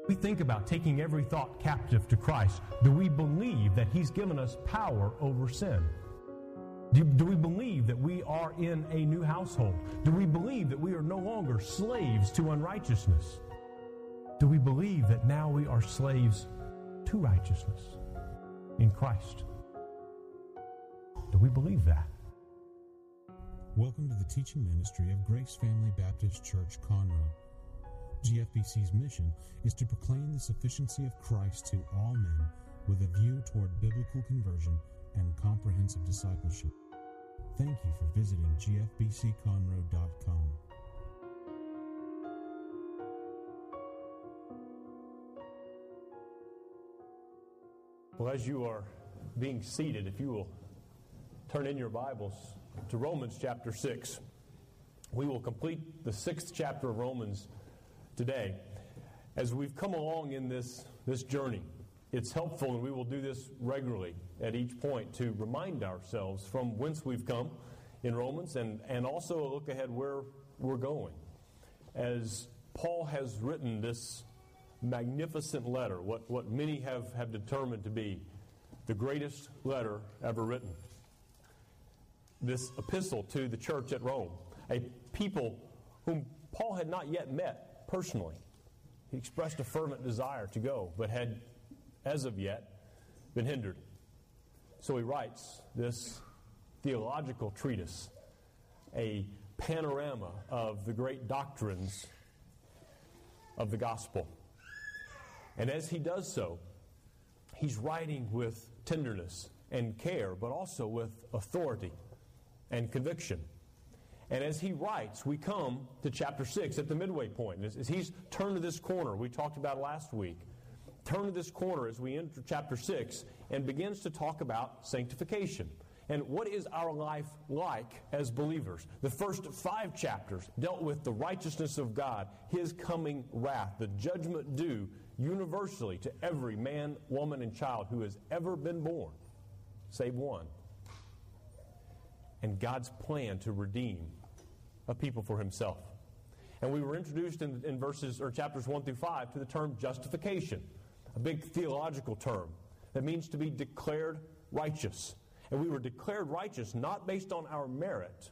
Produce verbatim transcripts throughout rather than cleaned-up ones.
We think about taking every thought captive to Christ. Do we believe that He's given us power over sin? Do, do we believe that we are in a new household? Do we believe that we are no longer slaves to unrighteousness? Do we believe that now we are slaves to righteousness in Christ? Do we believe that? Welcome to the teaching ministry of Grace Family Baptist Church, Conroe. G F B C's mission is to proclaim the sufficiency of Christ to all men with a view toward biblical conversion and comprehensive discipleship. Thank you for visiting G F B C conroe dot com. Well, as you are being seated, if you will turn in your Bibles to Romans chapter six, we will complete the sixth chapter of Romans today. As we've come along in this, this journey, it's helpful, and we will do this regularly at each point, to remind ourselves from whence we've come in Romans, and, and also look ahead where we're going. As Paul has written this magnificent letter, what, what many have, have determined to be the greatest letter ever written. This epistle to the church at Rome, a people whom Paul had not yet met personally. He expressed a fervent desire to go, but had, as of yet, been hindered. So he writes this theological treatise, a panorama of the great doctrines of the gospel. And as he does so, he's writing with tenderness and care, but also with authority and conviction. And as he writes, we come to chapter six at the midway point. As, as he's turned to this corner, we talked about last week, turn to this corner as we enter chapter six, and begins to talk about sanctification. And what is our life like as believers? The first five chapters dealt with the righteousness of God, His coming wrath, the judgment due universally to every man, woman, and child who has ever been born, save one. And God's plan to redeem a people for Himself. And we were introduced in, in verses or chapters one through five to the term justification, a big theological term that means to be declared righteous. And we were declared righteous not based on our merit,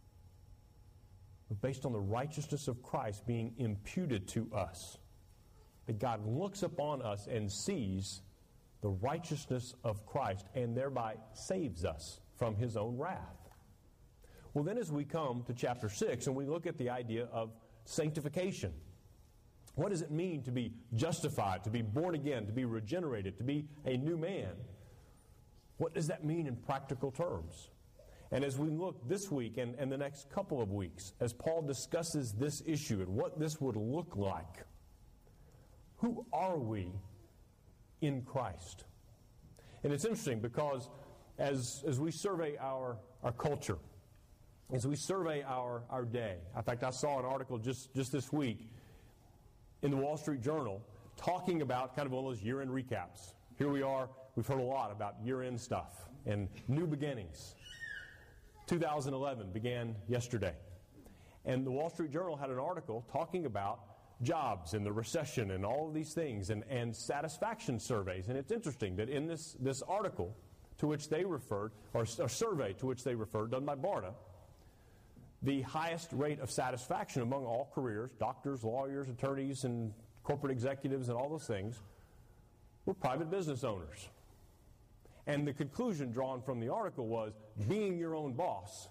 but based on the righteousness of Christ being imputed to us. That God looks upon us and sees the righteousness of Christ and thereby saves us from His own wrath. Well, then as we come to chapter six and we look at the idea of sanctification, what does it mean to be justified, to be born again, to be regenerated, to be a new man? What does that mean in practical terms? And as we look this week and, and the next couple of weeks, as Paul discusses this issue and what this would look like, who are we in Christ? And it's interesting because as, as we survey our, our culture, as we survey our, our day, in fact, I saw an article just, just this week in the Wall Street Journal talking about kind of one of those year-end recaps. Here we are, we've heard a lot about year-end stuff and new beginnings. two thousand eleven began yesterday. And the Wall Street Journal had an article talking about jobs and the recession and all of these things and, and satisfaction surveys. And it's interesting that in this, this article to which they referred, or a survey to which they referred, done by Barna, the highest rate of satisfaction among all careers, doctors, lawyers, attorneys, and corporate executives, and all those things, were private business owners. And the conclusion drawn from the article was, being your own boss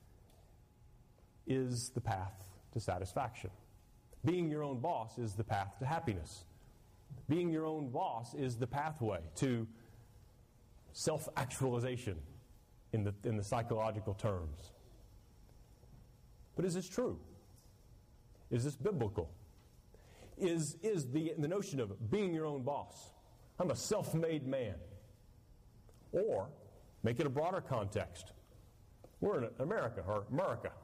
is the path to satisfaction. Being your own boss is the path to happiness. Being your own boss is the pathway to self-actualization in the, in the psychological terms. But is this true? Is this biblical? Is, is the, the notion of being your own boss, I'm a self-made man, or make it a broader context, we're in America, or America.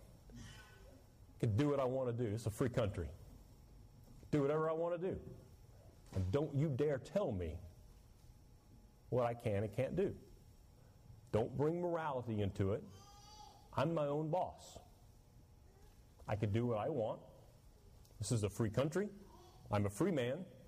I can do what I want to do. It's a free country. Do whatever I want to do. And don't you dare tell me what I can and can't do. Don't bring morality into it. I'm my own boss. I can do what I want. This is a free country. I'm a free man.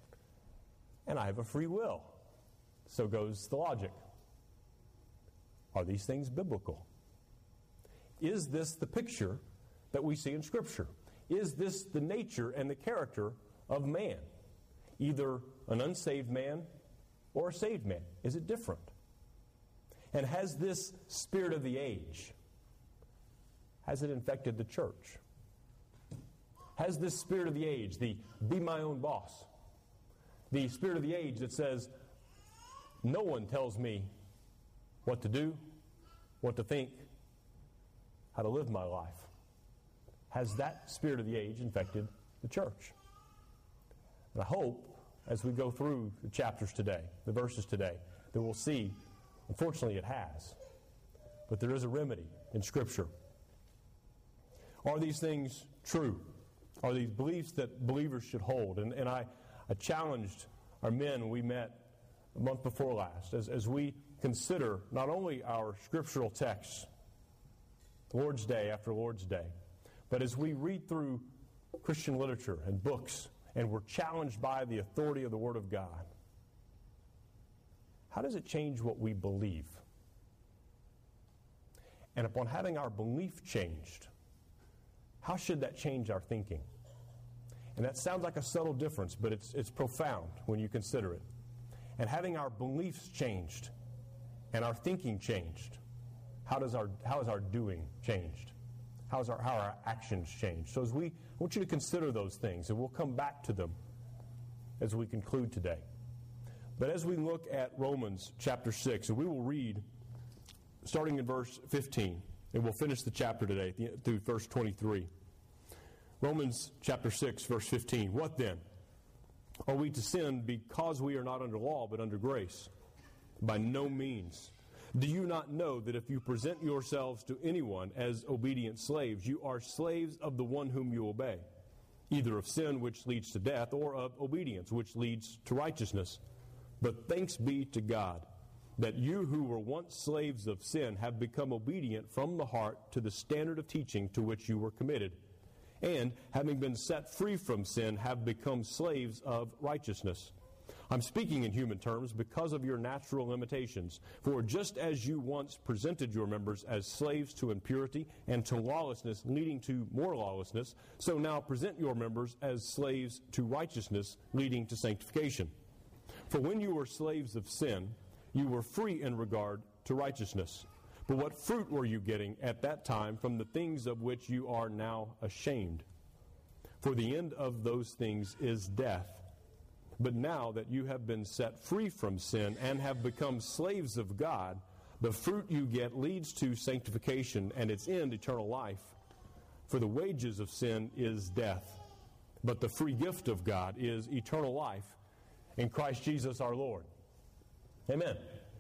and I have a free will. So goes the logic. Are these things biblical? Is this the picture that we see in Scripture? Is this the nature and the character of man? Either an unsaved man or a saved man? Is it different? And has this spirit of the age, has it infected the church? Has this spirit of the age, the be my own boss, the spirit of the age that says, no one tells me what to do, what to think, how to live my life, has that spirit of the age infected the church? And I hope, as we go through the chapters today, the verses today, that we'll see, unfortunately it has, but there is a remedy in Scripture. Are these things true? Are these beliefs that believers should hold? And, and I, I challenged our men we met a month before last, as, as we consider not only our scriptural texts, Lord's Day after Lord's Day, but as we read through Christian literature and books, and we're challenged by the authority of the Word of God, how does it change what we believe? And upon having our belief changed, how should that change our thinking? And that sounds like a subtle difference, but it's, it's profound when you consider it. And having our beliefs changed and our thinking changed, how does our how is our doing changed? How is our how are our actions changed? So as we I want you to consider those things, and we'll come back to them as we conclude today. But as we look at Romans chapter six, and we will read starting in verse fifteen, and we'll finish the chapter today through verse twenty-three. Romans chapter six, verse fifteen. What then? Are we to sin because we are not under law but under grace? By no means. Do you not know that if you present yourselves to anyone as obedient slaves, you are slaves of the one whom you obey, either of sin which leads to death or of obedience which leads to righteousness? But thanks be to God that you who were once slaves of sin have become obedient from the heart to the standard of teaching to which you were committed, and having been set free from sin have become slaves of righteousness. I'm speaking in human terms because of your natural limitations. For just as you once presented your members as slaves to impurity and to lawlessness, leading to more lawlessness, so now present your members as slaves to righteousness, leading to sanctification. For when you were slaves of sin, you were free in regard to righteousness. But what fruit were you getting at that time from the things of which you are now ashamed? For the end of those things is death. But now that you have been set free from sin and have become slaves of God, the fruit you get leads to sanctification and its end eternal life. For the wages of sin is death, but the free gift of God is eternal life in Christ Jesus our Lord. Amen.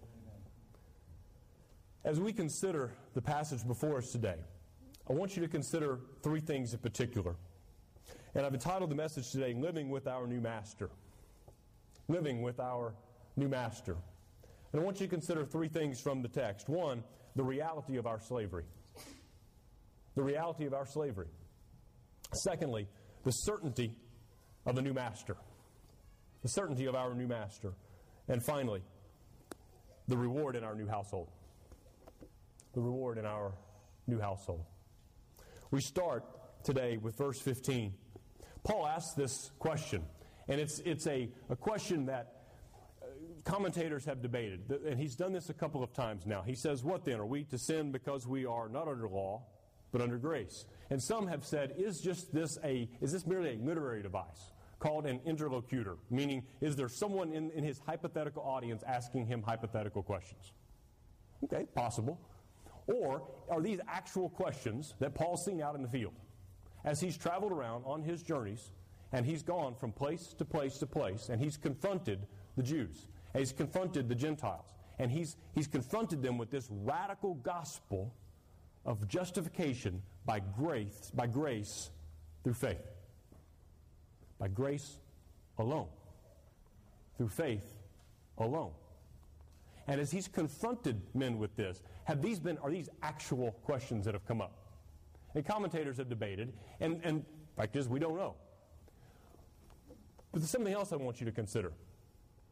As we consider the passage before us today, I want you to consider three things in particular. And I've entitled the message today, Living with Our New Master. Living with our new master. And I want you to consider three things from the text. One, the reality of our slavery. The reality of our slavery. Secondly, the certainty of a new master. The certainty of our new master. And finally, the reward in our new household. The reward in our new household. We start today with verse fifteen. Paul asks this question. And it's it's a, a question that uh, commentators have debated. And he's done this a couple of times now. He says, what then? Are we to sin because we are not under law, but under grace? And some have said, is just this a is this merely a literary device called an interlocutor? Meaning, is there someone in, in his hypothetical audience asking him hypothetical questions? Okay, possible. Or are these actual questions that Paul's seen out in the field? As he's traveled around on his journeys, and he's gone from place to place to place, and he's confronted the Jews, and he's confronted the Gentiles, and he's, he's confronted them with this radical gospel of justification by grace, by grace through faith. By grace alone. Through faith alone. And as he's confronted men with this, have these been, are these actual questions that have come up? And commentators have debated, and, and the fact is, we don't know. But there's something else I want you to consider.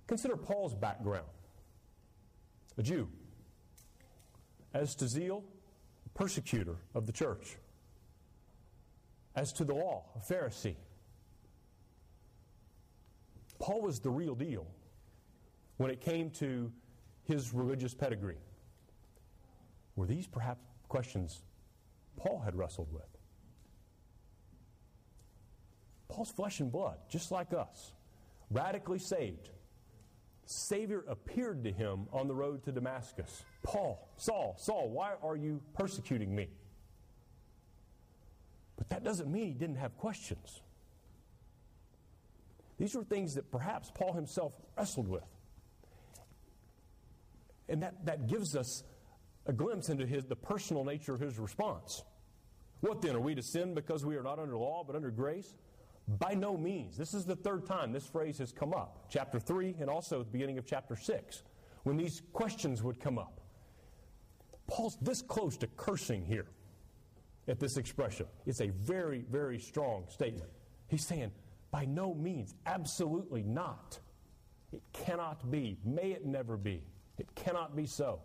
Consider Paul's background. A Jew. As to zeal, a persecutor of the church. As to the law, a Pharisee. Paul was the real deal when it came to his religious pedigree. Were these perhaps questions Paul had wrestled with? Paul's flesh and blood, just like us, radically saved. Savior appeared to him on the road to Damascus. Paul, Saul, Saul, why are you persecuting me? But that doesn't mean he didn't have questions. These were things that perhaps Paul himself wrestled with. And that, that gives us a glimpse into his, the personal nature of his response. What then? Are we to sin because we are not under law but under grace? By no means. This is the third time this phrase has come up. Chapter three and also at the beginning of chapter six, when these questions would come up. Paul's this close to cursing here at this expression. It's a very, very strong statement. He's saying, by no means, absolutely not. It cannot be. May it never be. It cannot be so.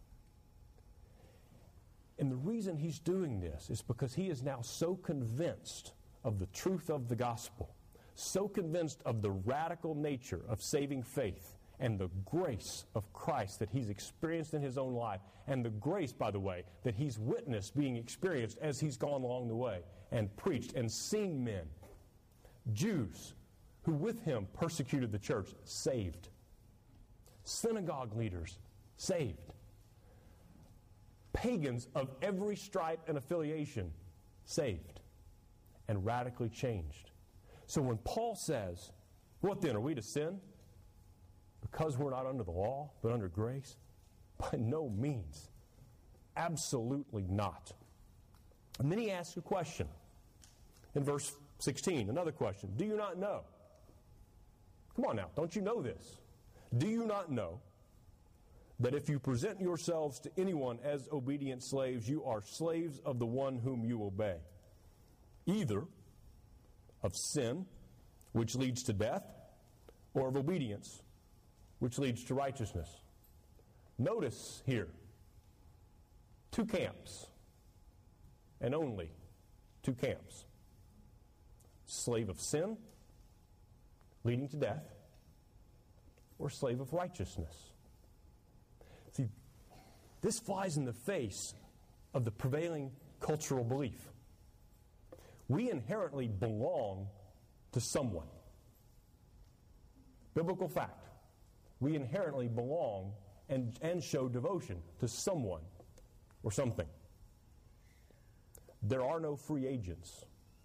And the reason he's doing this is because he is now so convinced of the truth of the gospel, so convinced of the radical nature of saving faith and the grace of Christ that he's experienced in his own life, and the grace, by the way, that he's witnessed being experienced as he's gone along the way and preached and seen men, Jews, who with him persecuted the church, saved. Synagogue leaders, saved. Pagans of every stripe and affiliation, saved. And radically changed. So when Paul says, what then, are we to sin? Because we're not under the law, but under grace? By no means. Absolutely not. And then he asks a question. In verse sixteen, another question. Do you not know? Come on now, don't you know this? Do you not know that if you present yourselves to anyone as obedient slaves, you are slaves of the one whom you obey? Either of sin, which leads to death, or of obedience, which leads to righteousness. Notice here, two camps, and only two camps. Slave of sin, leading to death, or slave of righteousness. See, this flies in the face of the prevailing cultural belief. We inherently belong to someone. Biblical fact. We inherently belong and, and show devotion to someone or something. There are no free agents.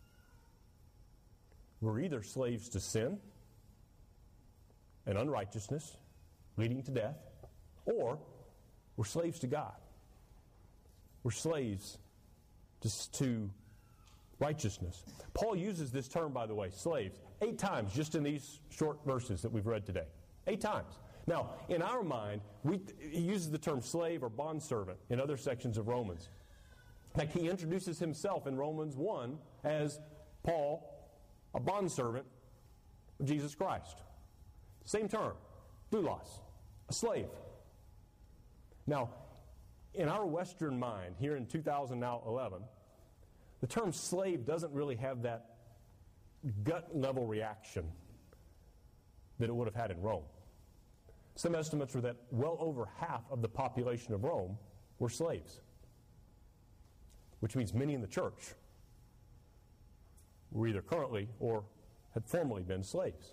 We're either slaves to sin and unrighteousness, leading to death, or we're slaves to God. We're slaves to, to righteousness. Paul uses this term, by the way, slaves, eight times just in these short verses that we've read today. Eight times. Now, in our mind, we, he uses the term slave or bondservant in other sections of Romans. In fact, he introduces himself in Romans one as Paul, a bondservant of Jesus Christ. Same term, doulos, a slave. Now, in our Western mind, here in two thousand eleven, the term slave doesn't really have that gut-level reaction that it would have had in Rome. Some estimates are that well over half of the population of Rome were slaves, which means many in the church were either currently or had formerly been slaves.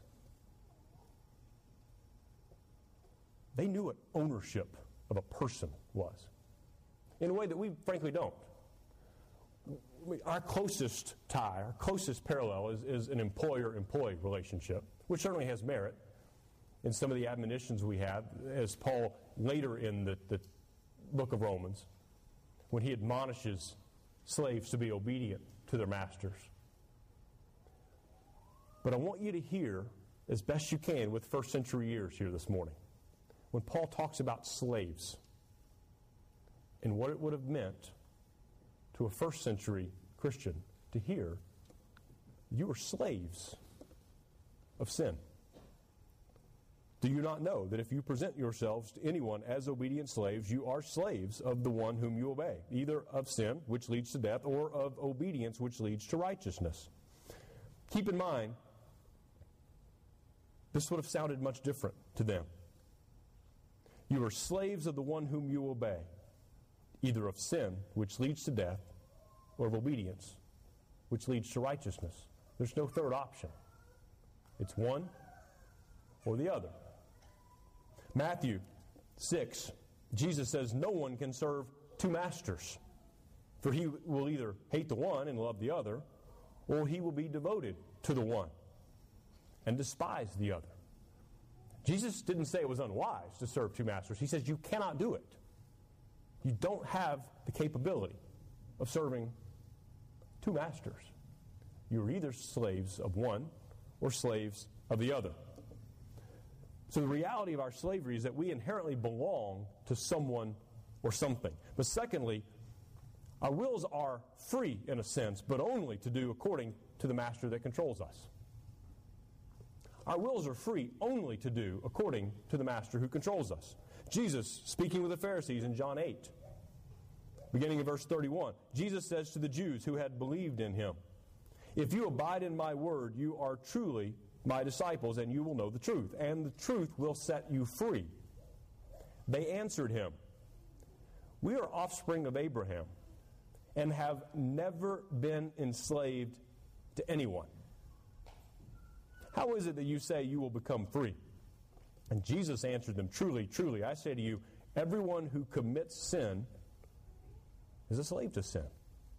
They knew what ownership of a person was in a way that we frankly don't. Our closest tie, our closest parallel is, is an employer-employee relationship, which certainly has merit in some of the admonitions we have, as Paul later in the, the book of Romans, when he admonishes slaves to be obedient to their masters. But I want you to hear, as best you can with first century ears here this morning, when Paul talks about slaves and what it would have meant to a first century Christian to hear, you are slaves of sin. Do you not know that if you present yourselves to anyone as obedient slaves, you are slaves of the one whom you obey, either of sin, which leads to death, or of obedience, which leads to righteousness? Keep in mind, this would have sounded much different to them. You are slaves of the one whom you obey, either of sin, which leads to death, or of obedience, which leads to righteousness. There's no third option. It's one or the other. Matthew six, Jesus says, no one can serve two masters, for he will either hate the one and love the other, or he will be devoted to the one and despise the other. Jesus didn't say it was unwise to serve two masters. He says you cannot do it. You don't have the capability of serving two masters. You're either slaves of one or slaves of the other. So the reality of our slavery is that we inherently belong to someone or something. But secondly, our wills are free in a sense, but only to do according to the master that controls us. Our wills are free only to do according to the master who controls us. Jesus, speaking with the Pharisees in John eight, beginning in verse thirty-one, Jesus says to the Jews who had believed in him, if you abide in my word, you are truly my disciples, and you will know the truth, and the truth will set you free. They answered him, we are offspring of Abraham, and have never been enslaved to anyone. How is it that you say you will become free? And Jesus answered them, truly, truly, I say to you, everyone who commits sin is a slave to sin.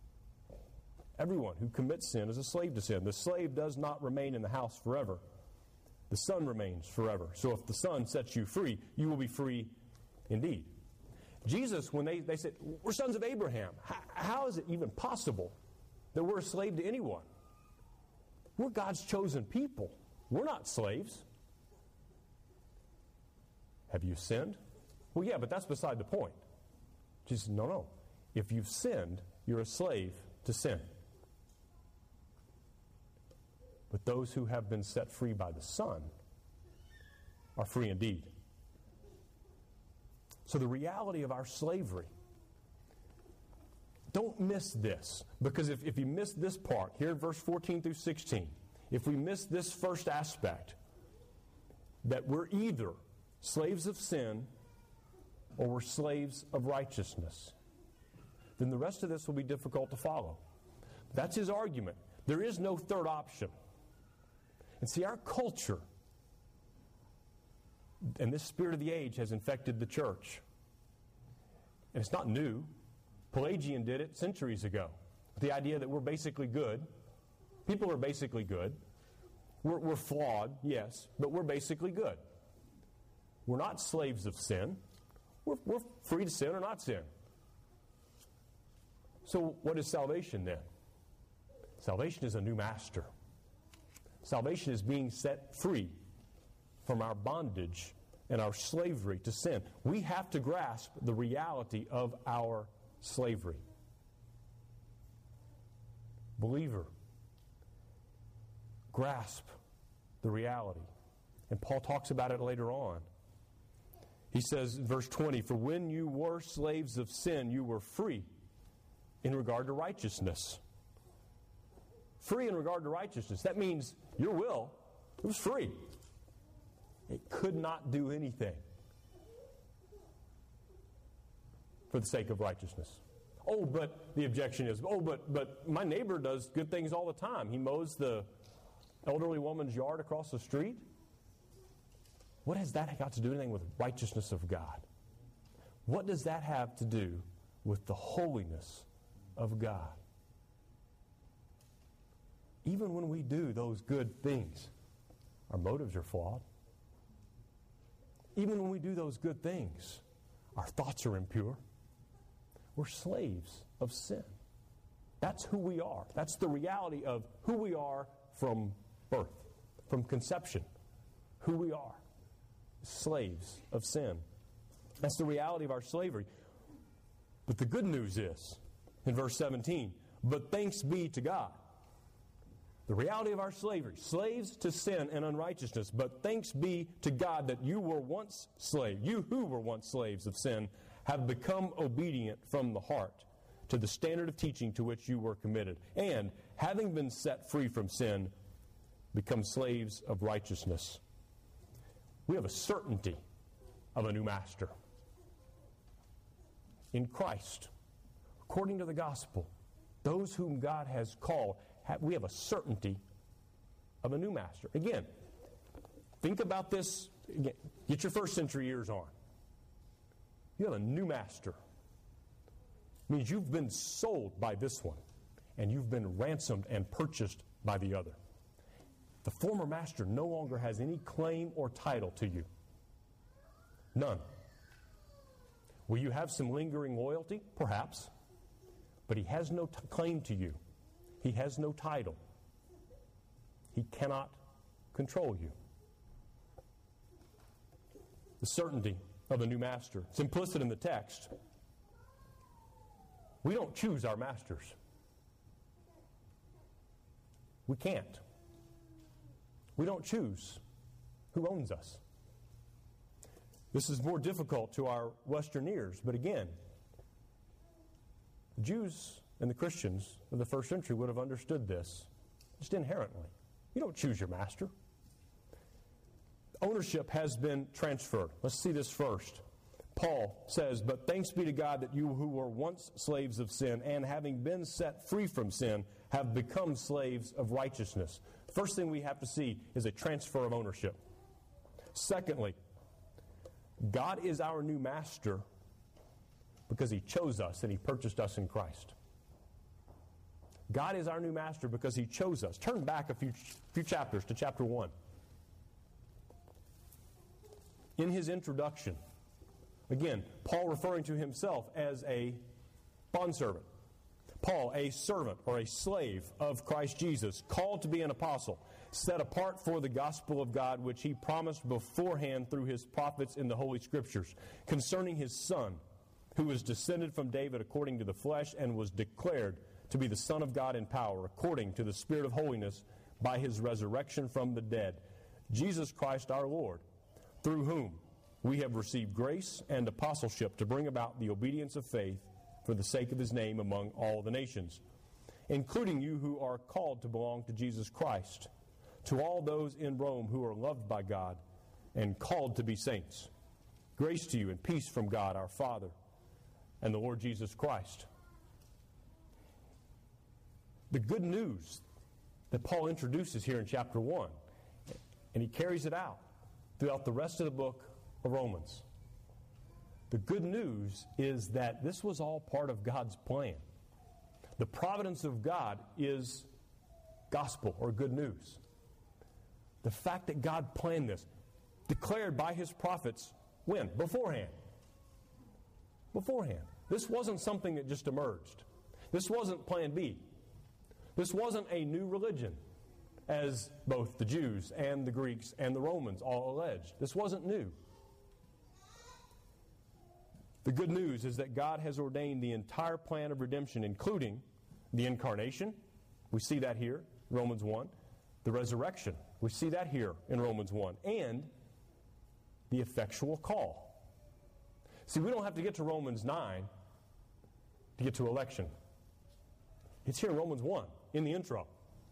Everyone who commits sin is a slave to sin. The slave does not remain in the house forever. The Son remains forever. So if the Son sets you free, you will be free indeed. Jesus, when they, they said, we're sons of Abraham, how, how is it even possible that we're a slave to anyone? We're God's chosen people. We're not slaves. Have you sinned? Well, yeah, but that's beside the point. Jesus said, no, no. If you've sinned, you're a slave to sin. But those who have been set free by the Son are free indeed. So the reality of our slavery, don't miss this. Because if, if you miss this part, here in verse fourteen through sixteen, if we miss this first aspect, that we're either slaves of sin or we're slaves of righteousness, then the rest of this will be difficult to follow. That's his argument. There is no third option. And see, our culture and this spirit of the age has infected the church. And it's not new. Pelagian did it centuries ago. The idea that we're basically good. People are basically good. We're, we're flawed, yes, but we're basically good. We're not slaves of sin. We're, we're free to sin or not sin. So what is salvation then? Salvation is a new master. Salvation is being set free from our bondage and our slavery to sin. We have to grasp the reality of our slavery. Believer, grasp the reality. And Paul talks about it later on. He says in verse twenty, for when you were slaves of sin, you were free in regard to righteousness. Free in regard to righteousness. That means your will, it was free. It could not do anything for the sake of righteousness. Oh, but the objection is, oh, but but my neighbor does good things all the time. He mows the elderly woman's yard across the street. What has that got to do anything with righteousness of God? What does that have to do with the holiness of God? Even when we do those good things, our motives are flawed. Even when we do those good things, our thoughts are impure. We're slaves of sin. That's who we are. That's the reality of who we are from birth, from conception. Who we are. Slaves of sin. That's the reality of our slavery. But the good news is, in verse seventeen, but thanks be to God The reality of our slavery, slaves to sin and unrighteousness, but thanks be to God that you were once slaves, you who were once slaves of sin, have become obedient from the heart to the standard of teaching to which you were committed, and, having been set free from sin, become slaves of righteousness. We have a certainty of a new master. In Christ, according to the gospel, those whom God has called, have, we have a certainty of a new master. Again, think about this. Again, get your first century ears on. You have a new master. It means you've been sold by this one, and you've been ransomed and purchased by the other. The former master no longer has any claim or title to you. None. Will you have some lingering loyalty? Perhaps. But he has no t- claim to you. He has no title. He cannot control you. The certainty of a new master. It's implicit in the text. We don't choose our masters. We can't. We don't choose who owns us. This is more difficult to our Western ears, but again, the Jews and the Christians of the first century would have understood this just inherently. You don't choose your master. Ownership has been transferred. Let's see this first. Paul says, "But thanks be to God that you who were once slaves of sin, and having been set free from sin, have become slaves of righteousness." First thing we have to see is a transfer of ownership. Secondly, God is our new master because he chose us and he purchased us in Christ. God is our new master because he chose us. Turn back a few, few chapters to chapter one. In his introduction, again, Paul referring to himself as a bondservant. Paul, a servant or a slave of Christ Jesus, called to be an apostle, set apart for the gospel of God, which he promised beforehand through his prophets in the Holy Scriptures, concerning his Son, who was descended from David according to the flesh, and was declared to be the Son of God in power, according to the Spirit of holiness, by his resurrection from the dead, Jesus Christ our Lord, through whom we have received grace and apostleship to bring about the obedience of faith for the sake of his name among all the nations, including you who are called to belong to Jesus Christ, to all those in Rome who are loved by God and called to be saints. Grace to you and peace from God our Father and the Lord Jesus Christ. The good news that Paul introduces here in chapter one, and he carries it out throughout the rest of the book of Romans. The good news is that this was all part of God's plan. The providence of God is gospel or good news. The fact that God planned this, declared by his prophets, when? Beforehand. Beforehand. This wasn't something that just emerged. This wasn't plan B. This wasn't a new religion, as both the Jews and the Greeks and the Romans all alleged. This wasn't new. The good news is that God has ordained the entire plan of redemption, including the incarnation. We see that here, Romans one. The resurrection. We see that here in Romans one. And the effectual call. See, we don't have to get to Romans nine to get to election. It's here in Romans one, in the intro.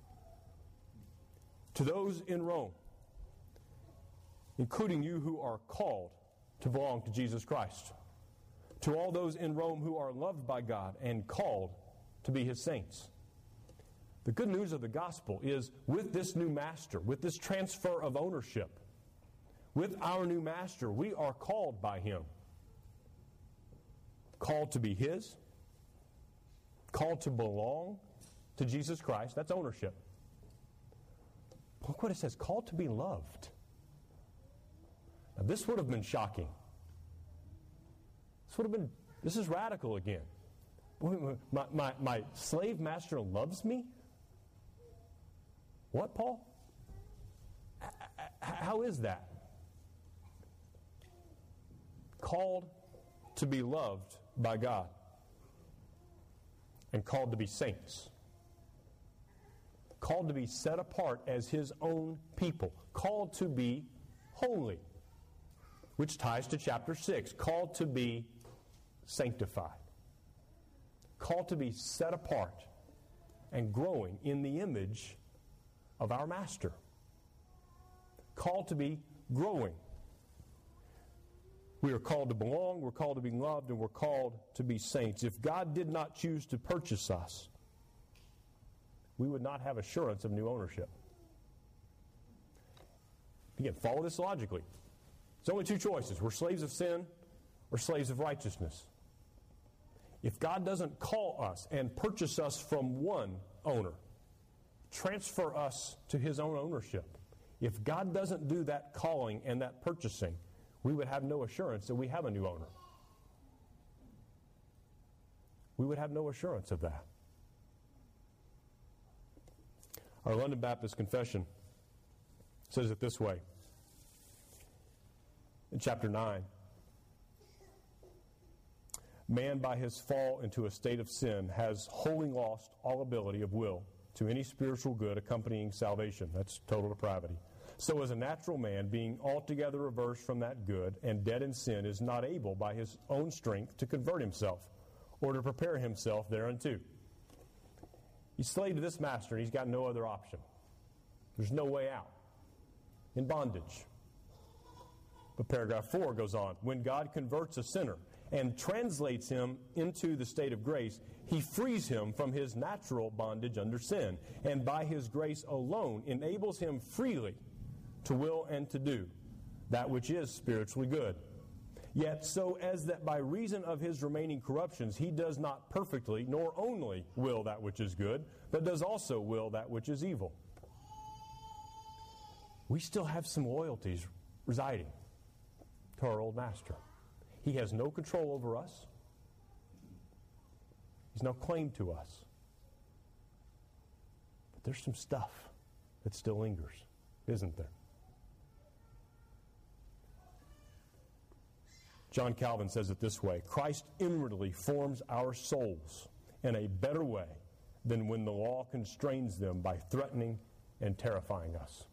To those in Rome, including you who are called to belong to Jesus Christ. To all those in Rome who are loved by God and called to be his saints. The good news of the gospel is with this new master, with this transfer of ownership, with our new master, we are called by him. Called to be his, called to belong to Jesus Christ. That's ownership. Look what it says, called to be loved. Now this would have been shocking. This would have been, this is radical again. My, my, my slave master loves me? What, Paul? How is that? Called to be loved by God and called to be saints. called to be set apart as His own people, called to be holy, which ties to chapter six, called to be sanctified, called to be set apart and growing in the image of our Master, called to be growing. We are called to belong, we're called to be loved, and we're called to be saints. If God did not choose to purchase us, we would not have assurance of new ownership. Again, follow this logically. There's only two choices. We're slaves of sin or slaves of righteousness. If God doesn't call us and purchase us from one owner, transfer us to His own ownership, if God doesn't do that calling and that purchasing, we would have no assurance that we have a new owner. We would have no assurance of that. Our London Baptist Confession says it this way. In chapter nine, man by his fall into a state of sin has wholly lost all ability of will to any spiritual good accompanying salvation. That's total depravity. So as a natural man, being altogether reversed from that good and dead in sin, is not able by his own strength to convert himself or to prepare himself thereunto. He's slave to this master, and he's got no other option. There's no way out. In bondage. But paragraph four goes on. When God converts a sinner and translates him into the state of grace, He frees him from his natural bondage under sin, and by His grace alone enables him freely to will and to do that which is spiritually good. Yet so as that by reason of his remaining corruptions he does not perfectly nor only will that which is good, but does also will that which is evil. We still have some loyalties residing to our old master. He has no control over us. He's no claim to us. But there's some stuff that still lingers, isn't there? John Calvin says it this way: Christ inwardly forms our souls in a better way than when the law constrains them by threatening and terrifying us.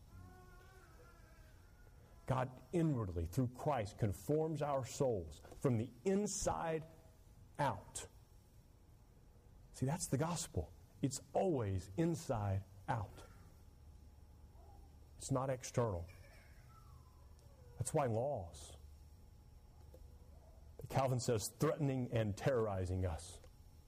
God inwardly, through Christ, conforms our souls from the inside out. See, that's the gospel. It's always inside out. It's not external. That's why laws, Calvin says, threatening and terrorizing us.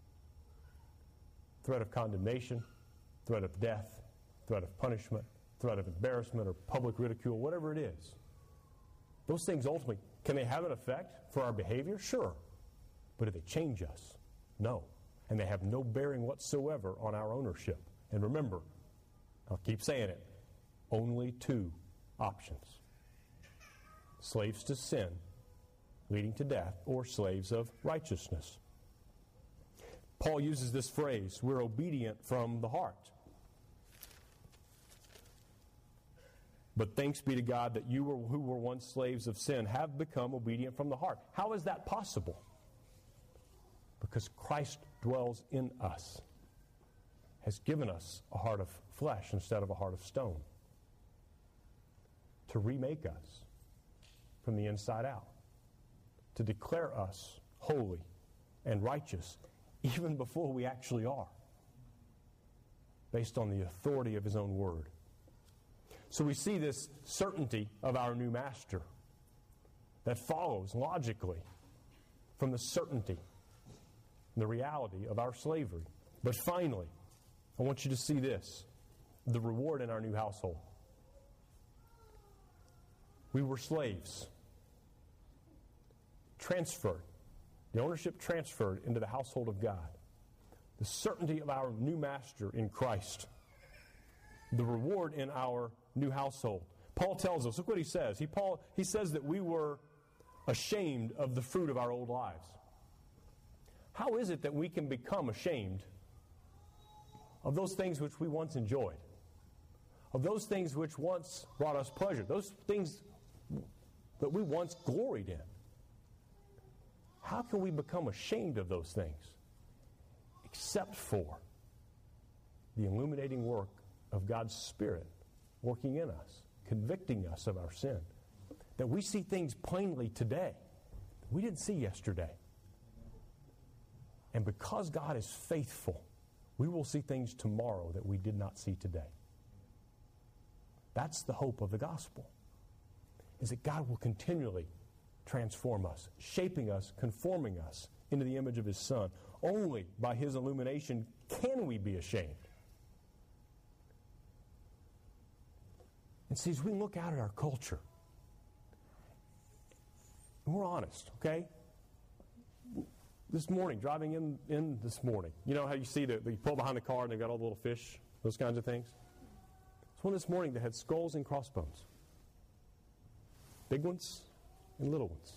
Threat of condemnation, threat of death, threat of punishment, threat of embarrassment or public ridicule, whatever it is. Those things ultimately, can they have an effect for our behavior? Sure. But do they change us? No. And they have no bearing whatsoever on our ownership. And remember, I'll keep saying it, only two options. Slaves to sin, leading to death, or slaves of righteousness. Paul uses this phrase, we're obedient from the heart. But thanks be to God that you were, who were once slaves of sin have become obedient from the heart. How is that possible? Because Christ dwells in us, has given us a heart of flesh instead of a heart of stone, to remake us from the inside out, to declare us holy and righteous even before we actually are, based on the authority of His own word. So we see this certainty of our new master that follows logically from the certainty and the reality of our slavery. But finally, I want you to see this, the reward in our new household. We were slaves, transferred, the ownership transferred into the household of God. The certainty of our new master in Christ. The reward in our new household. Paul tells us, look what he says. He, Paul, he says that we were ashamed of the fruit of our old lives. How is it that we can become ashamed of those things which we once enjoyed? Of those things which once brought us pleasure? Those things that we once gloried in? How can we become ashamed of those things? Except for the illuminating work of God's Spirit working in us, convicting us of our sin. That we see things plainly today we didn't see yesterday. And because God is faithful, we will see things tomorrow that we did not see today. That's the hope of the gospel, is that God will continually transform us, shaping us, conforming us into the image of His Son. Only by His illumination can we be ashamed. And see, as we look out at our culture, and we're honest, okay? This morning, driving in, in this morning, you know how you see that you pull behind the car and they've got all the little fish, those kinds of things? It's one this morning that had skulls and crossbones. Big ones and little ones.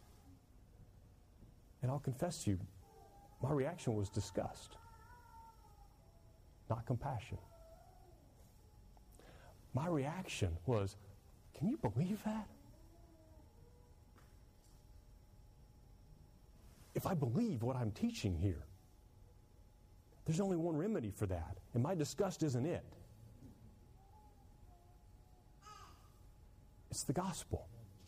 And I'll confess to you, my reaction was disgust, not compassion. My reaction was, can you believe that? If I believe what I'm teaching here, there's only one remedy for that, and my disgust isn't it. It's the gospel.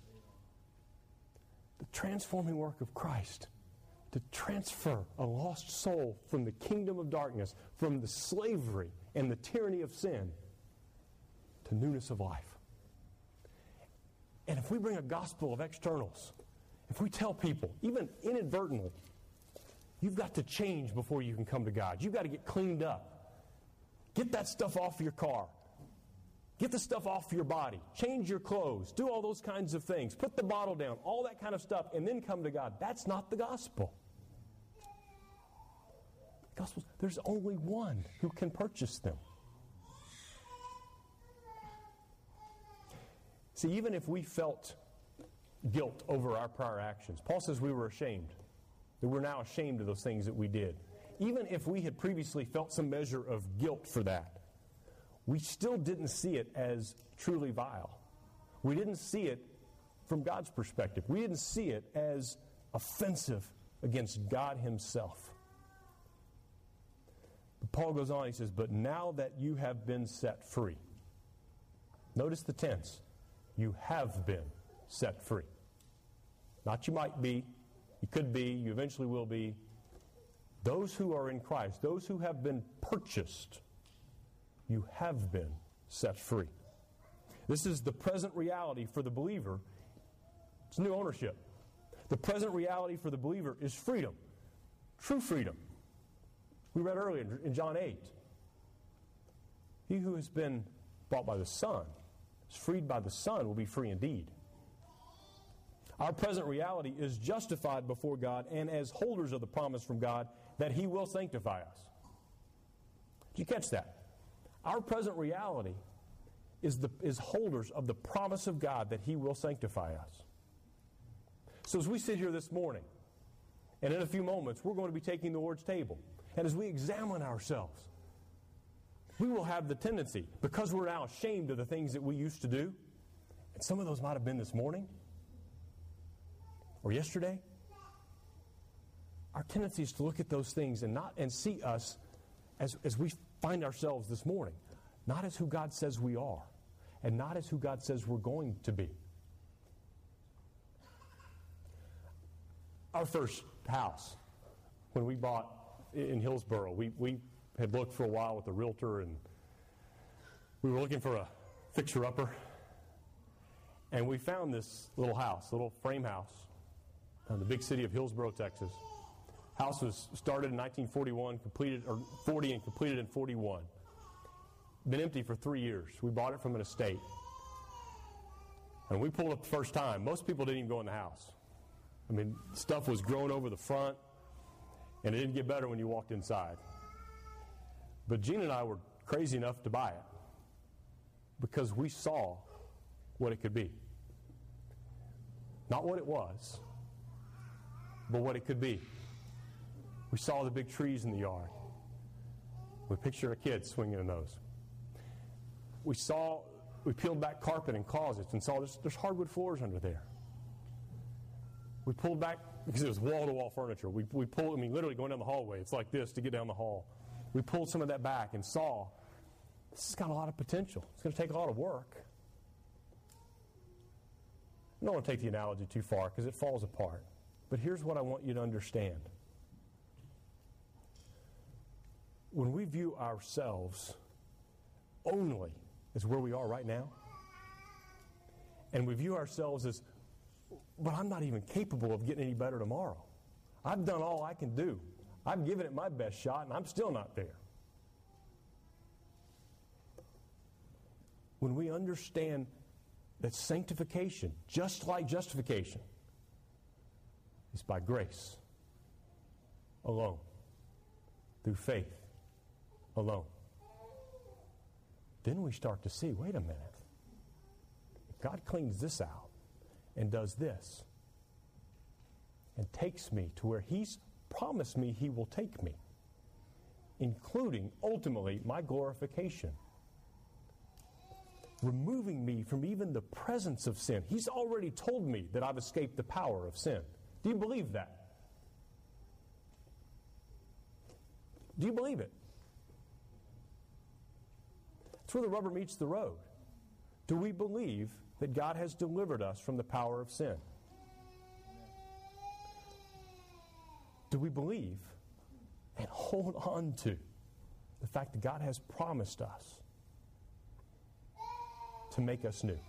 The transforming work of Christ to transfer a lost soul from the kingdom of darkness, from the slavery and the tyranny of sin, to newness of life. And if we bring a gospel of externals, if we tell people, even inadvertently, you've got to change before you can come to God. You've got to get cleaned up. Get that stuff off your car. Get the stuff off your body. Change your clothes. Do all those kinds of things. Put the bottle down. All that kind of stuff. And then come to God. That's not the gospel. The gospel, there's only one who can purchase them. See, even if we felt guilt over our prior actions, Paul says we were ashamed, that we're now ashamed of those things that we did. Even if we had previously felt some measure of guilt for that, we still didn't see it as truly vile. We didn't see it from God's perspective. We didn't see it as offensive against God Himself. But Paul goes on, he says, but now that you have been set free. Notice the tense. You have been set free. Not you might be, you could be, you eventually will be. Those who are in Christ, those who have been purchased, you have been set free. This is the present reality for the believer. It's new ownership. The present reality for the believer is freedom. True freedom. We read earlier in John eight. He who has been bought by the Son, is freed by the Son, will be free indeed. Our present reality is justified before God and as holders of the promise from God that He will sanctify us. Did you catch that? Our present reality is, the, is holders of the promise of God that He will sanctify us. So as we sit here this morning, and in a few moments, we're going to be taking the Lord's table. And as we examine ourselves, we will have the tendency, because we're now ashamed of the things that we used to do, and some of those might have been this morning, or yesterday, our tendency is to look at those things and not and see us as, as we find ourselves this morning, not as who God says we are, and not as who God says we're going to be. Our first house, when we bought in Hillsboro, we, we had looked for a while with a realtor, and we were looking for a fixer-upper, and we found this little house, little frame house, in the big city of Hillsboro, Texas. House was started in nineteen forty-one, completed or forty, and completed in forty-one. Been empty for three years. We bought it from an estate. And we pulled up the first time. Most people didn't even go in the house. I mean, stuff was growing over the front, and it didn't get better when you walked inside. But Gene and I were crazy enough to buy it because we saw what it could be. Not what it was, but what it could be. We saw the big trees in the yard. We pictured a kid swinging in those. We saw, we peeled back carpet and closets and saw there's, there's hardwood floors under there. We pulled back, because it was wall-to-wall furniture. We, we pulled, I mean, literally going down the hallway. It's like this to get down the hall. We pulled some of that back and saw This has got a lot of potential. It's going to take a lot of work. I don't want to take the analogy too far because it falls apart. But here's what I want you to understand. When we view ourselves only as where we are right now, and we view ourselves as, but I'm not even capable of getting any better tomorrow. I've done all I can do. I've given it my best shot, and I'm still not there. When we understand that sanctification, just like justification, is by grace alone, through faith alone, then we start to see, wait a minute, if God cleans this out and does this and takes me to where He's promised me He will take me, including ultimately my glorification, removing me from even the presence of sin. He's already told me that I've escaped the power of sin. Do you believe that? Do you believe it? That's where the rubber meets the road. Do we believe that God has delivered us from the power of sin? Do we believe and hold on to the fact that God has promised us to make us new,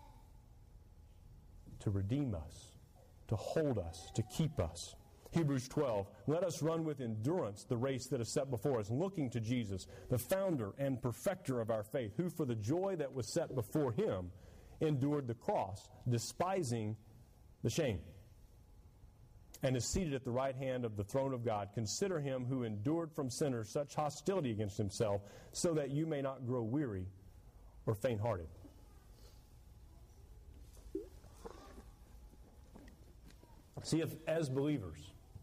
to redeem us, to hold us, to keep us? Hebrews twelve, let us run with endurance the race that is set before us, looking to Jesus, the founder and perfecter of our faith, who for the joy that was set before Him endured the cross, despising the shame, and is seated at the right hand of the throne of God. Consider Him who endured from sinners such hostility against Himself, so that you may not grow weary or faint-hearted. See, if as believers,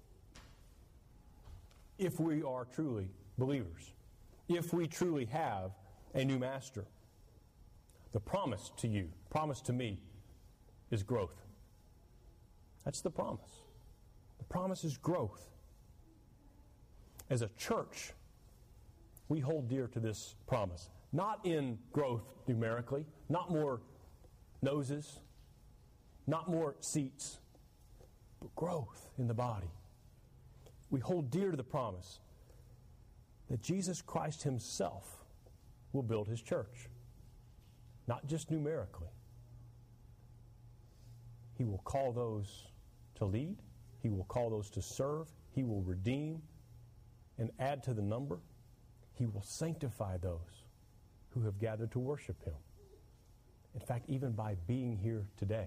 if we are truly believers, if we truly have a new master, the promise to you, promise to me, is growth. That's the promise. The promise is growth. As a church, we hold dear to this promise. Not in growth numerically, not more noses, not more seats, but growth in the body. We hold dear to the promise that Jesus Christ Himself will build His church. Not just numerically. He will call those to lead. He will call those to serve. He will redeem and add to the number. He will sanctify those who have gathered to worship Him. In fact, even by being here today,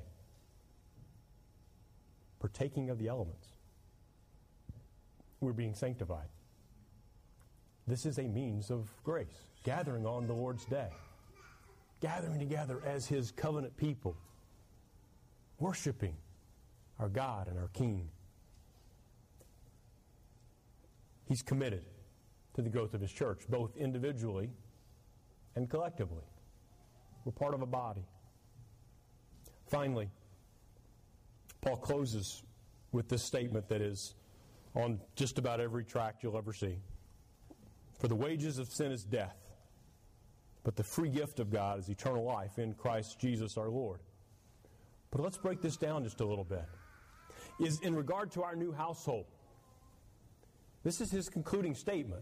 partaking of the elements, we're being sanctified. This is a means of grace, gathering on the Lord's day, gathering together as His covenant people, worshiping our God and our King. He's committed to the growth of His church, both individually and collectively. We're part of a body. Finally, Paul closes with this statement that is on just about every tract you'll ever see. For the wages of sin is death, but the free gift of God is eternal life in Christ Jesus our Lord. But let's break this down just a little bit. Is in regard to our new household. This is his concluding statement.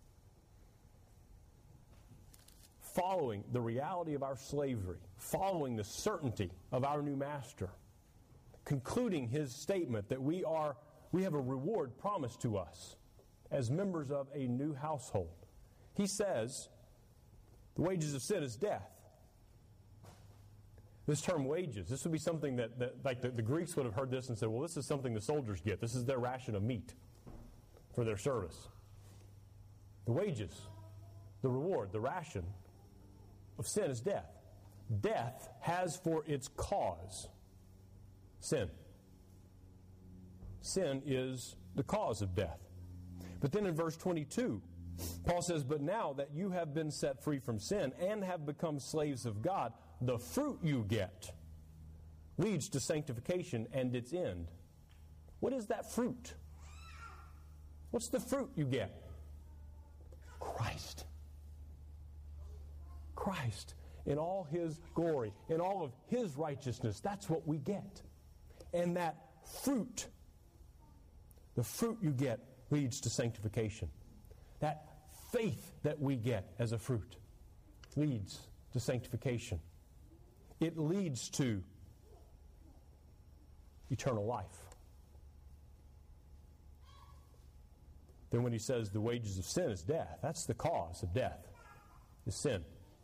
Following the reality of our slavery, following the certainty of our new master, concluding his statement that we are we have a reward promised to us as members of a new household. He says, the wages of sin is death. This term wages, this would be something that, that like the, the Greeks would have heard this and said, well, this is something the soldiers get. This is their ration of meat for their service. The wages, the reward, the ration of sin is death. Death has for its cause sin. Sin is the cause of death. But then in verse twenty-two, Paul says, but now that you have been set free from sin and have become slaves of God, the fruit you get leads to sanctification and its end. What is that fruit? What's the fruit you get? Christ. Christ in all His glory, in all of His righteousness. That's what we get. And that fruit, the fruit you get, leads to sanctification. That faith that we get as a fruit leads to sanctification. It leads to eternal life. Then when he says the wages of sin is death, that's the cause of death, is sin.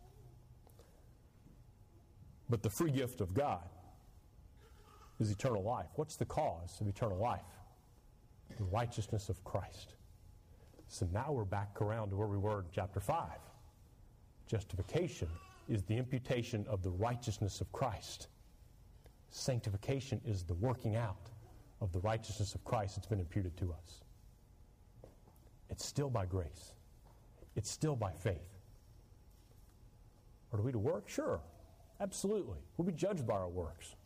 But the free gift of God is eternal life. What's the cause of eternal life? The righteousness of Christ. So now we're back around to where we were in chapter five. Justification is the imputation of the righteousness of Christ. Sanctification is the working out of the righteousness of Christ that's been imputed to us. It's still by grace. It's still by faith. Are we to work? Sure. Absolutely. We'll be judged by our works.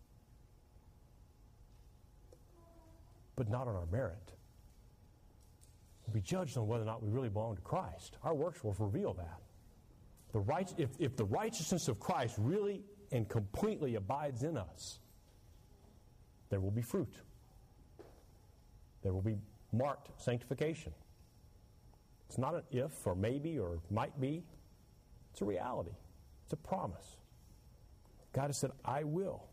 But not on our merit. We'll be judged on whether or not we really belong to Christ. Our works will reveal that. The right, if, if the righteousness of Christ really and completely abides in us, there will be fruit. There will be marked sanctification. It's not an if or maybe or might be. It's a reality. It's a promise. God has said, I will.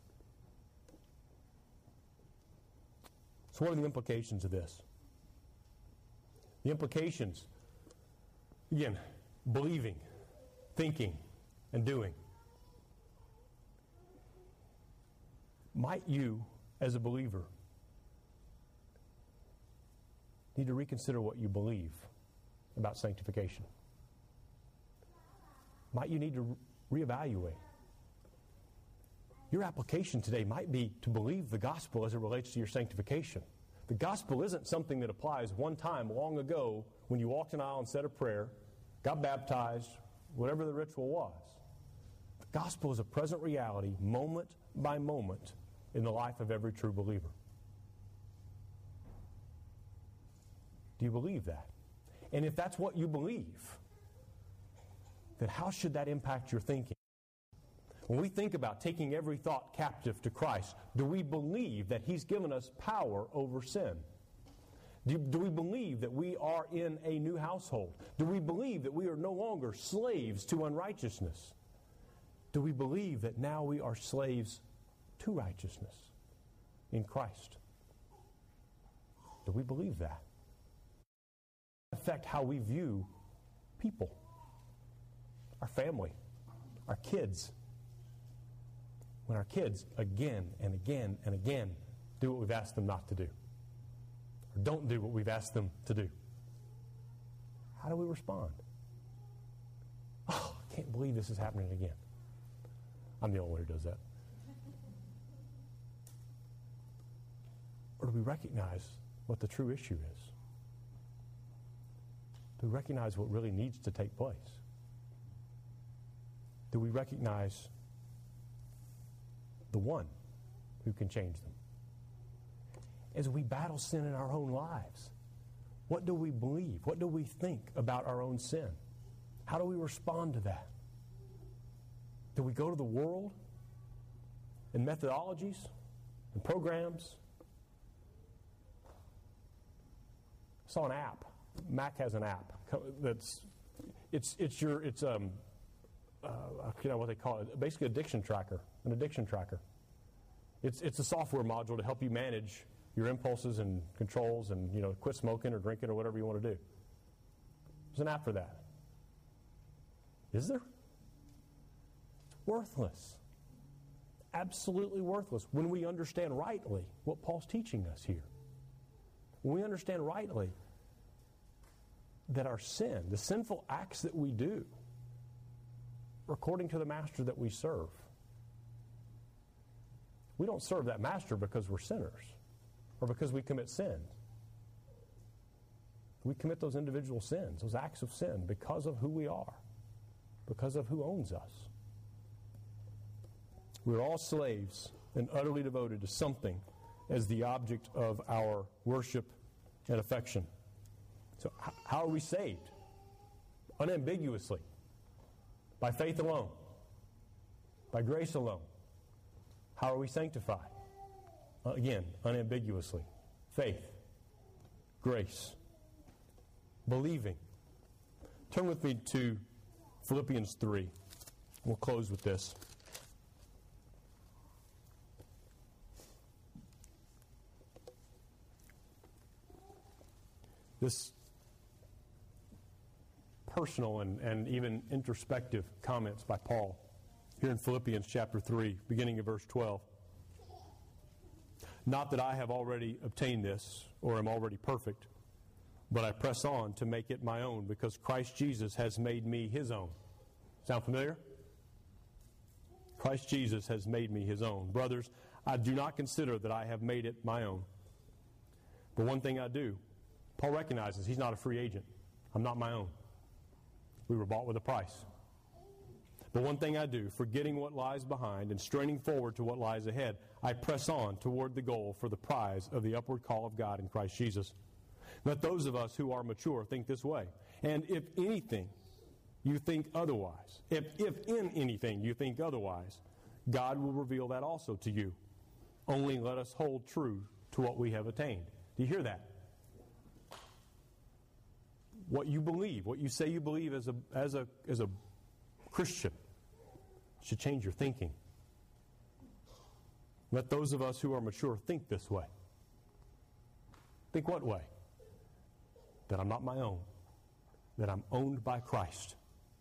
So what are the implications of this? The implications, again, believing, thinking, and doing. Might you, as a believer, need to reconsider what you believe about sanctification? Might you need to reevaluate? Your application today might be to believe the gospel as it relates to your sanctification. The gospel isn't something that applies one time long ago when you walked an aisle and said a prayer, got baptized, whatever the ritual was. The gospel is a present reality, moment by moment, in the life of every true believer. Do you believe that? And if that's what you believe, then how should that impact your thinking? When we think about taking every thought captive to Christ, do we believe that He's given us power over sin? Do, do we believe that we are in a new household? Do we believe that we are no longer slaves to unrighteousness? Do we believe that now we are slaves to righteousness in Christ? Do we believe that? Affect how we view people, our family, our kids. When our kids again and again and again do what we've asked them not to do, or don't do what we've asked them to do, how do we respond? Oh, I can't believe this is happening again. I'm the only one who does that. Or do we recognize what the true issue is? Do we recognize what really needs to take place? Do we recognize the one who can change them? As we battle sin in our own lives, what do we believe? What do we think about our own sin? How do we respond to that? Do we go to the world and methodologies and programs? I saw an app. Mac has an app that's it's it's your it's um uh, you know what they call it, basically addiction tracker, an addiction tracker. It's it's a software module to help you manage your impulses and controls and, you know, quit smoking or drinking or whatever you want to do. There's an app for that. Is there? Worthless. Absolutely worthless when we understand rightly what Paul's teaching us here. When we understand rightly that our sin, the sinful acts that we do, are according to the master that we serve. We don't serve that master because we're sinners or because we commit sins. We commit those individual sins, those acts of sin, because of who we are, because of who owns us. We're all slaves and utterly devoted to something as the object of our worship and affection. So how are we saved? Unambiguously, By faith alone. By grace alone. How are we sanctified? Again, unambiguously. Faith. Grace. Believing. Turn with me to Philippians three. We'll close with this. This personal and, and even introspective comments by Paul here in Philippians chapter three, beginning of verse twelve. Not that I have already obtained this or am already perfect, but I press on to make it my own because Christ Jesus has made me his own. Sound familiar? Christ Jesus has made me his own. Brothers, I do not consider that I have made it my own. But one thing I do, Paul recognizes he's not a free agent. I'm not my own. We were bought with a price. But one thing I do, forgetting what lies behind and straining forward to what lies ahead, I press on toward the goal for the prize of the upward call of God in Christ Jesus. Let those of us who are mature think this way. And if anything you think otherwise, if, if in anything you think otherwise, God will reveal that also to you. Only let us hold true to what we have attained. Do you hear that? What you believe, what you say you believe as a as a as a Christian should change your thinking. Let those of us who are mature think this way. Think what way? That I'm not my own. That I'm owned by Christ.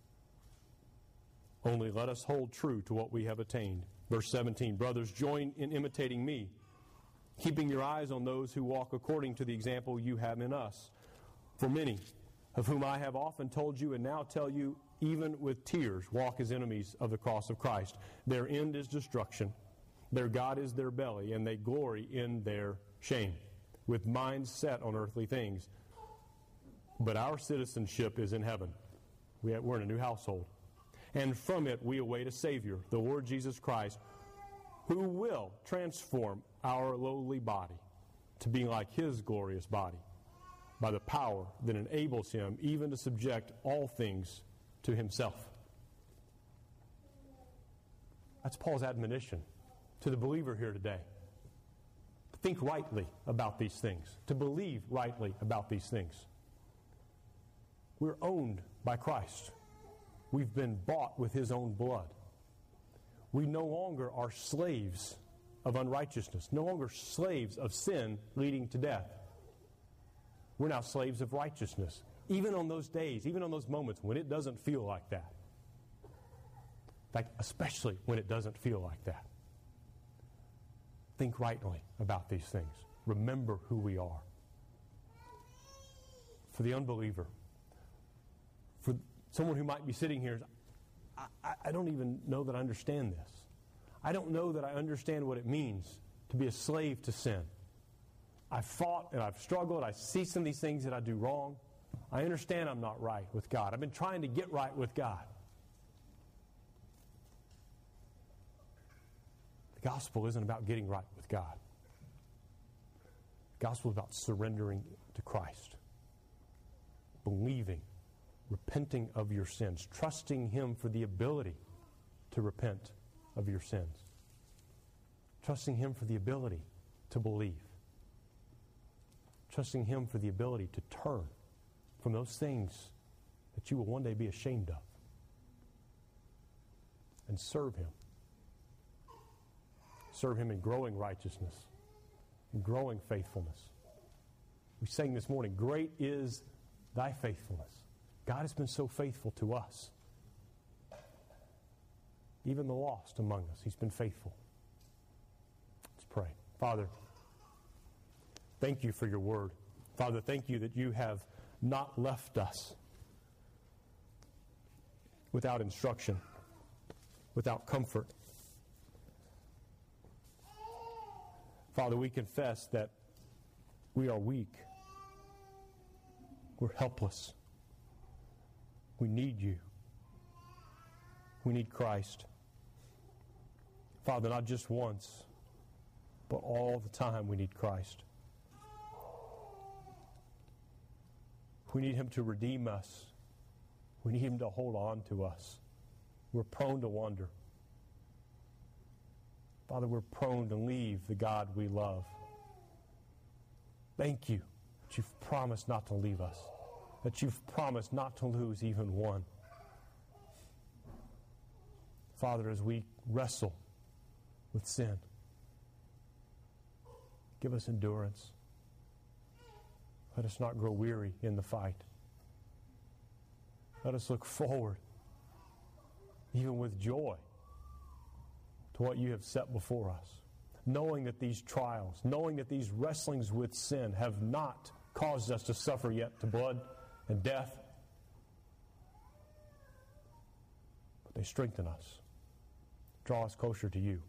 Only let us hold true to what we have attained. Verse seventeen, brothers, join in imitating me, keeping your eyes on those who walk according to the example you have in us. For many, of whom I have often told you and now tell you, even with tears, walk as enemies of the cross of Christ. Their end is destruction. Their God is their belly, and they glory in their shame, with minds set on earthly things. But our citizenship is in heaven. We have, we're in a new household. And from it we await a Savior, the Lord Jesus Christ, who will transform our lowly body to be like his glorious body, by the power that enables him even to subject all things to himself. That's Paul's admonition to the believer here today. To think rightly about these things. To believe rightly about these things. We're owned by Christ. We've been bought with his own blood. We no longer are slaves of unrighteousness. No longer slaves of sin leading to death. We're now slaves of righteousness. Even on those days, even on those moments when it doesn't feel like that. In fact, especially when it doesn't feel like that. Think rightly about these things. Remember who we are. For the unbeliever, for someone who might be sitting here, I, I, I don't even know that I understand this. I don't know that I understand what it means to be a slave to sin. I've fought and I've struggled. I see some of these things that I do wrong. I understand I'm not right with God. I've been trying to get right with God. The gospel isn't about getting right with God. The gospel is about surrendering to Christ. Believing, repenting of your sins, trusting him for the ability to repent of your sins. Trusting him for the ability to believe. Trusting him for the ability to turn from those things that you will one day be ashamed of and serve him. Serve him in growing righteousness, in growing faithfulness. We sang this morning, great is thy faithfulness. God has been so faithful to us. Even the lost among us, he's been faithful. Let's pray. Father, thank you for your word. Father, thank you that you have not left us without instruction, without comfort. Father, we confess that we are weak. We're helpless. We need you. We need Christ. Father, not just once, but all the time we need Christ. We need him to redeem us. We need him to hold on to us. we're prone to wander. Father, we're prone to leave the God we love. Thank you that you've promised not to leave us, that you've promised not to lose even one. Father, as we wrestle with sin, give us endurance. Let us not grow weary in the fight. Let us look forward, even with joy, to what you have set before us, knowing that these trials, knowing that these wrestlings with sin have not caused us to suffer yet to blood and death, but they strengthen us, draw us closer to you,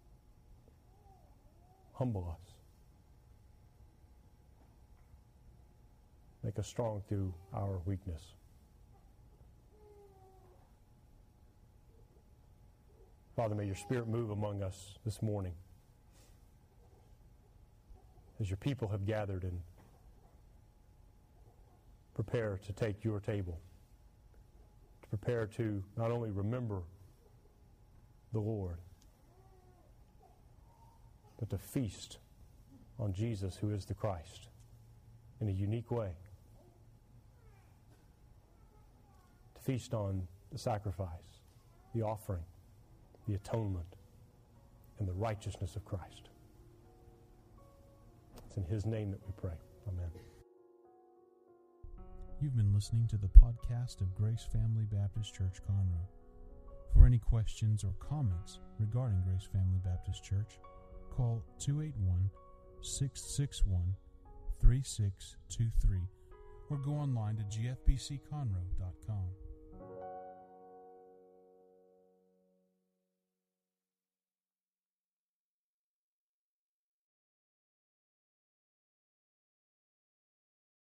humble us, make us strong through our weakness. Father, may your Spirit move among us this morning as your people have gathered and prepare to take your table, to prepare to not only remember the Lord, but to feast on Jesus, who is the Christ, in a unique way. To feast on the sacrifice, the offering, the atonement, and the righteousness of Christ. It's in his name that we pray. Amen. You've been listening to the podcast of Grace Family Baptist Church, Conroe. For any questions or comments regarding Grace Family Baptist Church, call two eight one, six six one, three six two three or go online to g f b c conroe dot com.